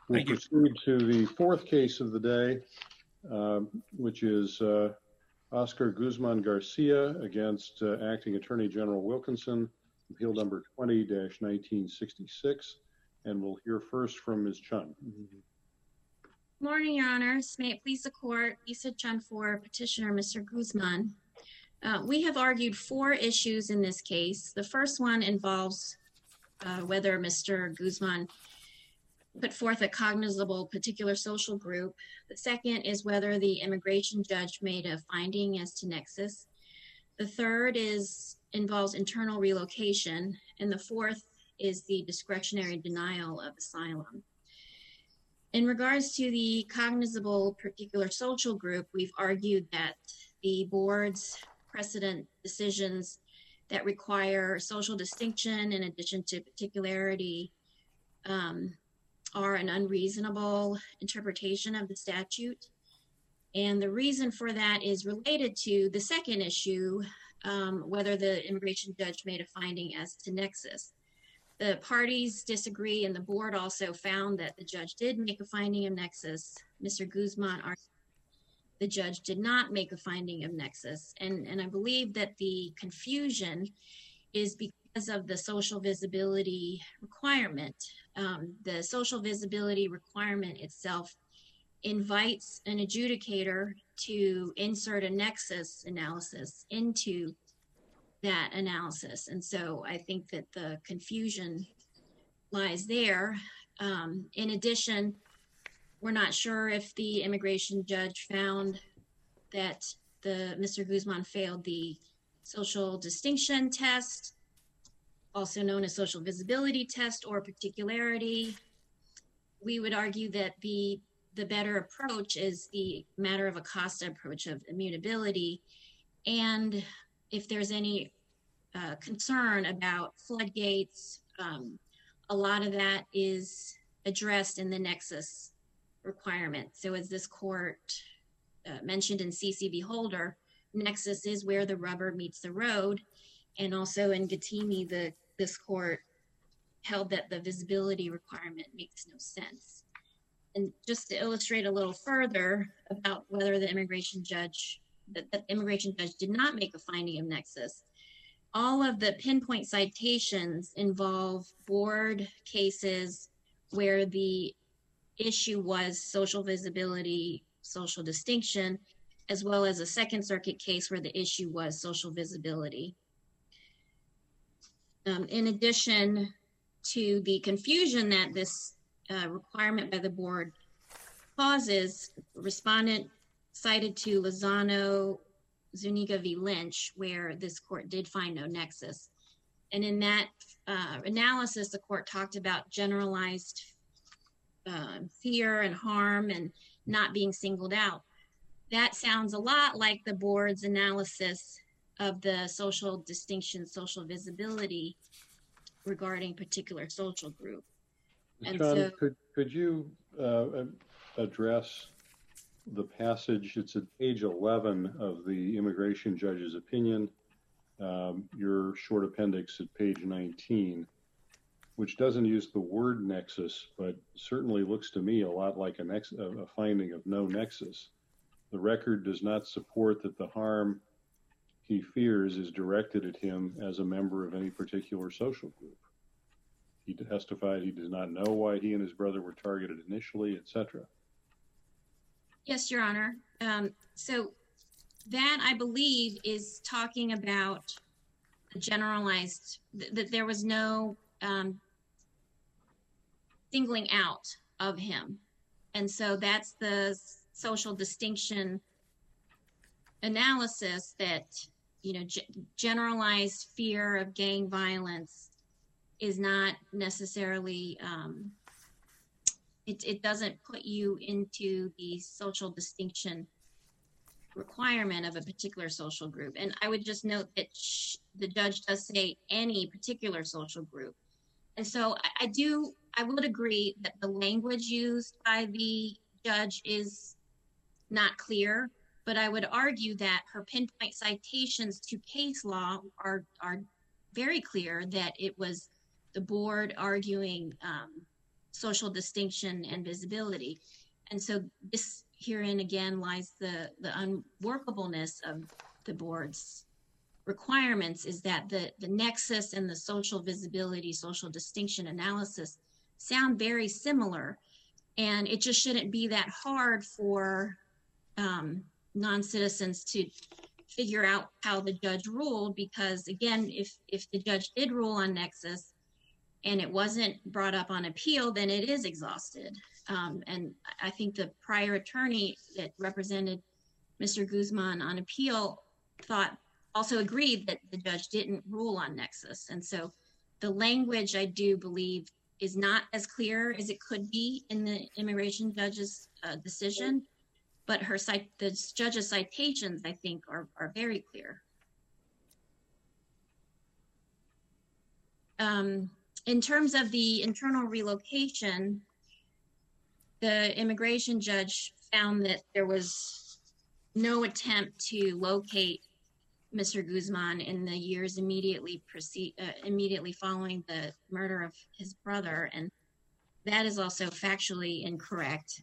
We'll proceed to the fourth case of the day, which is Oscar Guzman-Garcia against Acting Attorney General Wilkinson, appeal number 20-1966. And we'll hear first from Ms. Chun. Good morning, Your Honors. May it please the Court, Lisa Chun for Petitioner Mr. Guzman. We have argued four issues in this case. The first one involves whether Mr. Guzman put forth a cognizable particular social group. The second is whether the immigration judge made a finding as to nexus. The third involves internal relocation. And the fourth is the discretionary denial of asylum. In regards to the cognizable particular social group, we've argued that the board's precedent decisions that require social distinction in addition to particularity are an unreasonable interpretation of the statute. And the reason for that is related to the second issue, whether the immigration judge made a finding as to nexus. The parties disagree, and the board also found that the judge did make a finding of nexus. Mr. Guzman argued the judge did not make a finding of nexus. And I believe that the confusion is because of the social visibility requirement. The social visibility requirement itself invites an adjudicator to insert a nexus analysis into that analysis. And so I think that the confusion lies there. In addition, we're not sure if the immigration judge found that Mr. Guzman failed the social distinction test, also known as social visibility test or particularity. We would argue that the better approach is the matter of Acosta approach of immutability. And if there's any concern about floodgates, a lot of that is addressed in the nexus requirement. So as this court mentioned in CCB Holder, nexus is where the rubber meets the road. And also in Gatimi, this court held that the visibility requirement makes no sense. And just to illustrate a little further about whether the immigration judge did not make a finding of nexus, all of the pinpoint citations involve board cases where the issue was social visibility, social distinction, as well as a Second Circuit case where the issue was social visibility. In addition to the confusion that this requirement by the board causes, respondent cited to Lozano Zuniga v. Lynch, where this court did find no nexus. And in that analysis, the court talked about generalized fear and harm and not being singled out. That sounds a lot like the board's analysis of the social distinction, social visibility regarding particular social group. And John, could you address the passage? It's at page 11 of the immigration judge's opinion, your short appendix at page 19, which doesn't use the word nexus, but certainly looks to me a lot like a finding of no nexus. The record does not support that the harm he fears is directed at him as a member of any particular social group. He testified he does not know why he and his brother were targeted initially, etc. Yes, Your Honor. So that, I believe, is talking about the generalized, that there was no singling out of him. And so that's the social distinction analysis that, generalized fear of gang violence is not necessarily, it doesn't put you into the social distinction requirement of a particular social group. And I would just note that the judge does say any particular social group. And so I would agree that the language used by the judge is not clear, but I would argue that her pinpoint citations to case law are very clear that it was the board arguing social distinction and visibility. And so this herein again lies the unworkableness of the board's requirements, is that the nexus and the social visibility, social distinction analysis sound very similar. And it just shouldn't be that hard for non-citizens to figure out how the judge ruled, because again, if the judge did rule on nexus and it wasn't brought up on appeal, then it is exhausted. And I think the prior attorney that represented Mr. Guzman on appeal also agreed that the judge didn't rule on nexus. And so the language, I do believe, is not as clear as it could be in the immigration judge's decision, but the judge's citations, I think, are very clear. In terms of the internal relocation, the immigration judge found that there was no attempt to locate Mr. Guzman in the years immediately following the murder of his brother, and that is also factually incorrect.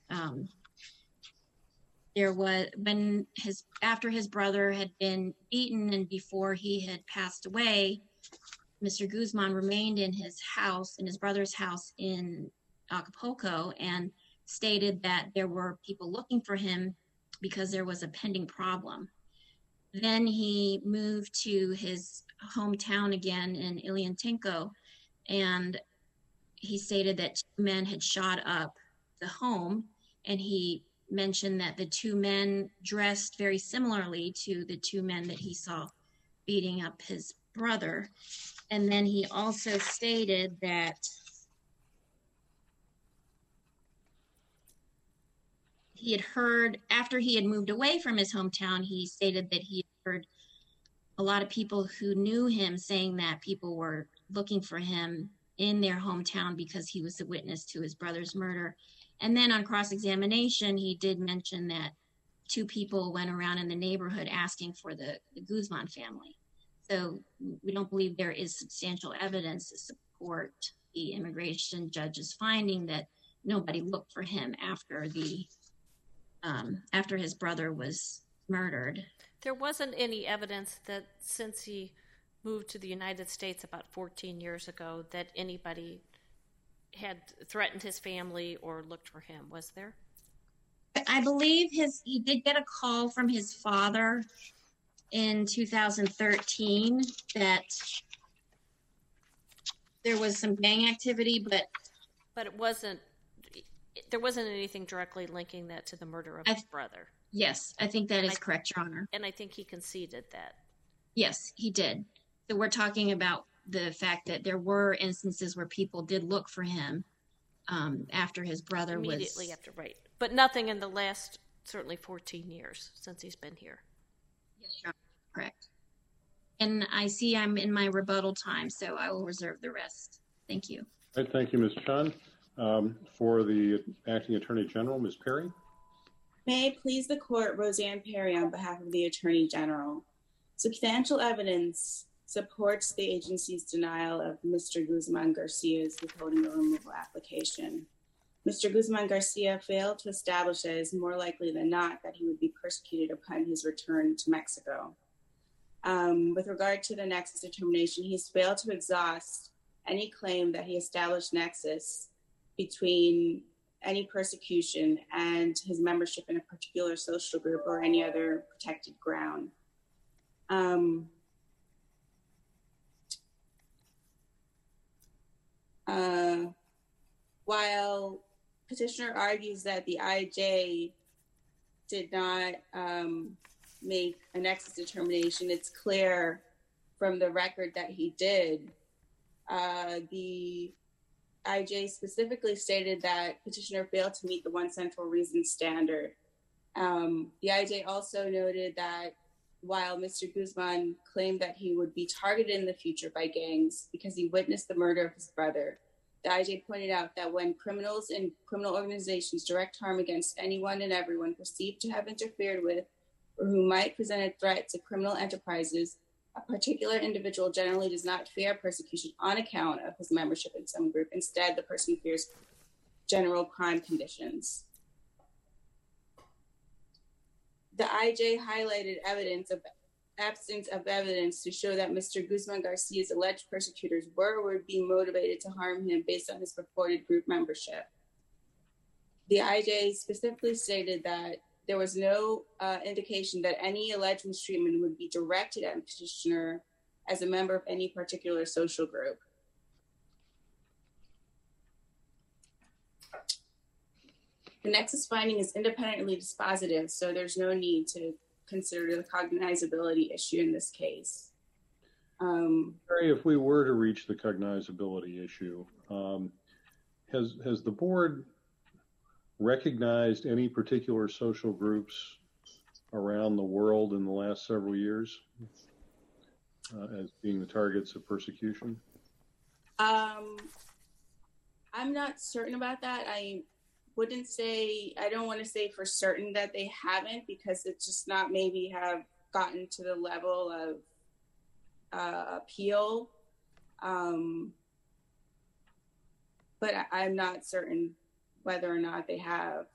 After his brother had been beaten and before he had passed away, Mr. Guzman remained in his brother's house in Acapulco, and stated that there were people looking for him because there was a pending problem. Then he moved to his hometown again in Iliantinco, and he stated that 2 men had shot up the home, and he mentioned that the 2 men dressed very similarly to the 2 men that he saw beating up his brother. And then he also stated that he had heard, after he had moved away from his hometown, he stated that he had heard a lot of people who knew him saying that people were looking for him in their hometown because he was a witness to his brother's murder. And then on cross-examination, he did mention that 2 people went around in the neighborhood asking for the Guzman family. So we don't believe there is substantial evidence to support the immigration judge's finding that nobody looked for him after his brother was murdered. There wasn't any evidence that since he moved to the United States about 14 years ago that anybody had threatened his family or looked for him, was there? I believe he did get a call from his father in 2013 that there was some gang activity, but there wasn't anything directly linking that to the murder of his brother. Yes, I think that is correct, Your Honor. And I think he conceded that. Yes, he did. So we're talking about the fact that there were instances where people did look for him after his brother was... Immediately after, right. But nothing in the last, certainly 14 years since he's been here. Yes, Your Honor, correct. And I see I'm in my rebuttal time, so I will reserve the rest. Thank you. All right, thank you, Ms. Chun. For the Acting Attorney General, Ms. Perry. May it please the Court, Roseanne Perry on behalf of the Attorney General. Substantial evidence supports the agency's denial of Mr. Guzman Garcia's withholding of removal application. Mr. Guzman Garcia failed to establish that it is more likely than not that he would be persecuted upon his return to Mexico. With regard to the nexus determination, he's failed to exhaust any claim that he established nexus between any persecution and his membership in a particular social group or any other protected ground. While petitioner argues that the IJ did not make a nexus determination, it's clear from the record that he did. The IJ specifically stated that petitioner failed to meet the one central reason standard. The IJ also noted that while Mr. Guzman claimed that he would be targeted in the future by gangs because he witnessed the murder of his brother, the IJ pointed out that when criminals and criminal organizations direct harm against anyone and everyone perceived to have interfered with or who might present a threat to criminal enterprises, a particular individual generally does not fear persecution on account of his membership in some group. Instead, the person fears general crime conditions. The IJ highlighted absence of evidence to show that Mr. Guzman Garcia's alleged persecutors were or would be motivated to harm him based on his purported group membership. The IJ specifically stated that there was no indication that any alleged mistreatment would be directed at a petitioner as a member of any particular social group. The nexus finding is independently dispositive, so there's no need to consider the cognizability issue in this case. Mary, if we were to reach the cognizability issue, has the board recognized any particular social groups around the world in the last several years as being the targets of persecution? I'm not certain about that. I don't want to say for certain that they haven't, because it's just not maybe have gotten to the level of appeal. But I'm not certain whether or not they have.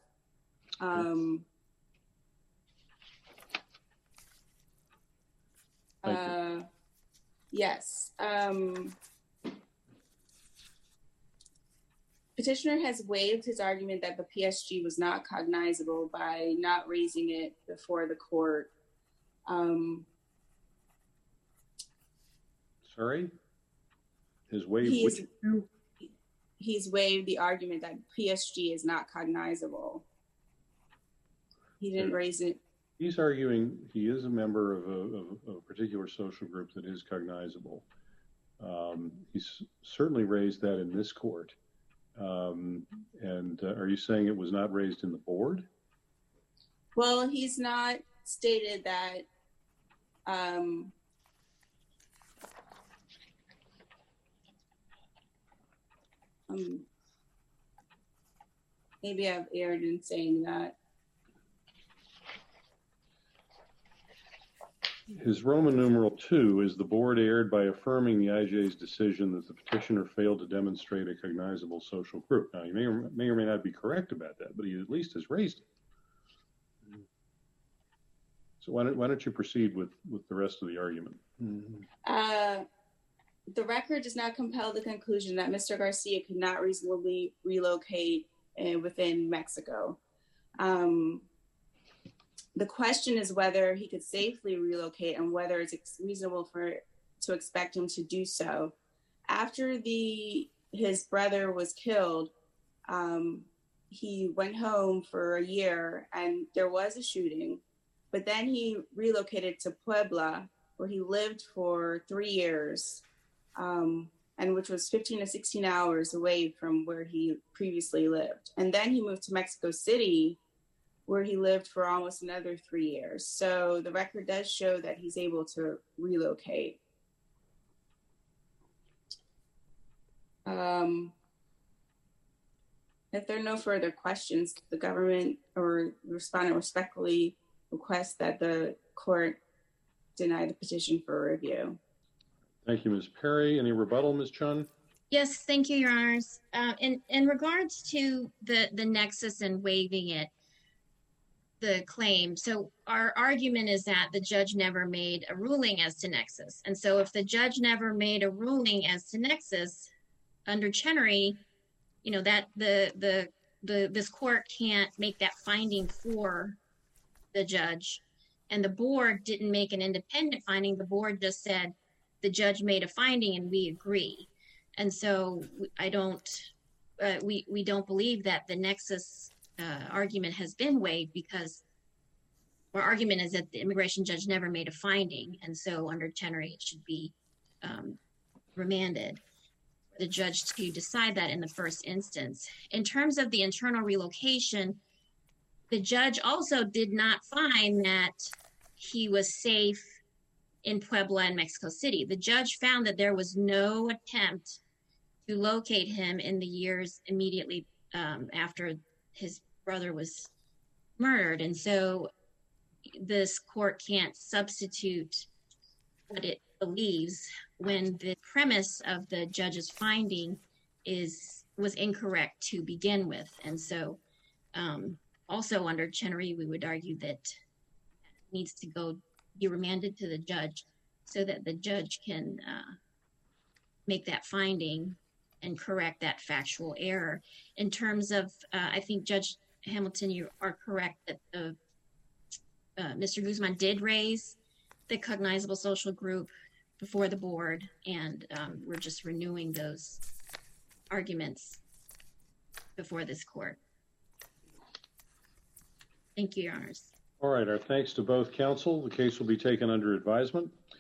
Yes. Petitioner has waived his argument that the PSG was not cognizable by not raising it before the court. Sorry? He's waived the argument that PSG is not cognizable. He didn't raise it. He's arguing he is a member of a particular social group that is cognizable. He's certainly raised that in this court. And are you saying it was not raised in the board? Well, he's not stated that. Maybe I've erred in saying that. His Roman numeral 2 is the board erred by affirming the IJ's decision that the petitioner failed to demonstrate a cognizable social group. Now, you may or may not be correct about that, but he at least has raised it. So why don't you proceed with the rest of the argument? The record does not compel the conclusion that Mr. Garcia could not reasonably relocate within Mexico. The question is whether he could safely relocate and whether it's reasonable to expect him to do so. After his brother was killed, he went home for a year and there was a shooting, but then he relocated to Puebla, where he lived for 3 years, and which was 15 to 16 hours away from where he previously lived. And then he moved to Mexico City, where he lived for almost another 3 years. So the record does show that he's able to relocate. If there are no further questions, the government or the respondent respectfully requests that the court deny the petition for review. Thank you, Ms. Perry. Any rebuttal, Ms. Chun? Yes, thank you, Your Honors. In regards to the nexus and waiving it, the claim, so our argument is that the judge never made a ruling as to nexus. And so if the judge never made a ruling as to nexus under Chenery, you know, that this court can't make that finding for the judge. And the board didn't make an independent finding. The board just said the judge made a finding and we agree. And so we don't believe that the nexus argument has been waived, because our argument is that the immigration judge never made a finding. And so under Chenery, it should be remanded for the judge to decide that in the first instance. In terms of the internal relocation, the judge also did not find that he was safe in Puebla and Mexico City. The judge found that there was no attempt to locate him in the years immediately after his brother was murdered. And so this court can't substitute what it believes when the premise of the judge's finding is was incorrect to begin with. And so also under Chenery, we would argue that it needs to be remanded to the judge so that the judge can make that finding and correct that factual error. In terms of, I think Judge Hamilton, you are correct that Mr. Guzman did raise the cognizable social group before the board, and we're just renewing those arguments before this court. Thank you, Your Honors. All right, our thanks to both counsel. The case will be taken under advisement.